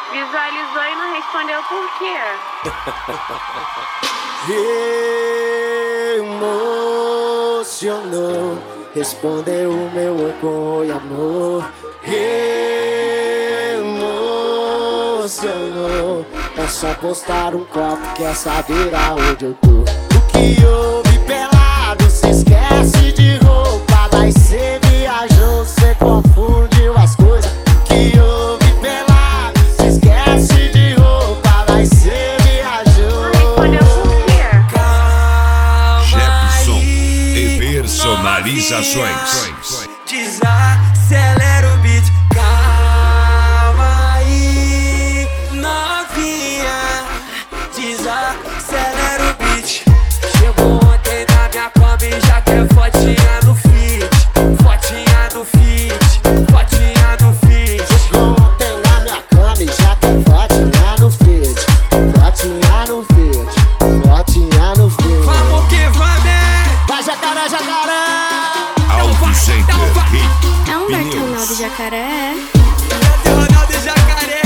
Visualizou e não respondeu por quê? Emocionou, respondeu o meu oi com oi, amor. Emocionou, é só postar um copo, quer saber aonde eu tô. O que houve pelado, se esquece de roupa, mas cê viajou, cê confundiu as coisas. O que houve pelado, se esquece de roupa, mas cê viajou. Respondeu por quê? Jefferson e personalizações. Desacelera o beat. Calma aí, novinha. Desacelera o beat. Chegou ontem na minha cama e já quer fotinha no feed. Fotinha no feed. Fotinha no feed. Chegou ontem na minha cama e já quer fotinha no feed. Fotinha no feed. Fotinha no feed. Vamos que vamos, né? Vai, jacaré, jacaré! Auto Center É Humberto Ronaldo Jacaré. Brasil, Ronaldo e Jacaré.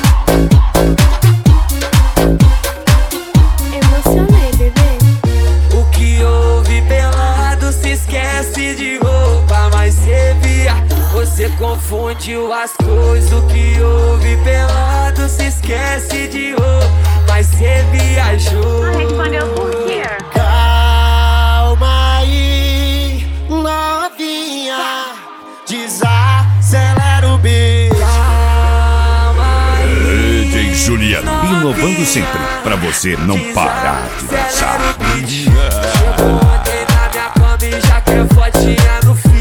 Emocionei, bebê. O que houve pelado, se esquece de roupa, mas cê via, você confundiu as coisas. O que houve pelado, se esquece de roupa, mas cê viajou. Não respondeu por quê? Calma aí, novinha. Desacelera o beat. Calma aí, DJ Juliano, inovando sempre pra você não parar de dançar. Chegou ontem na minha cama e já quer fotinha no feed.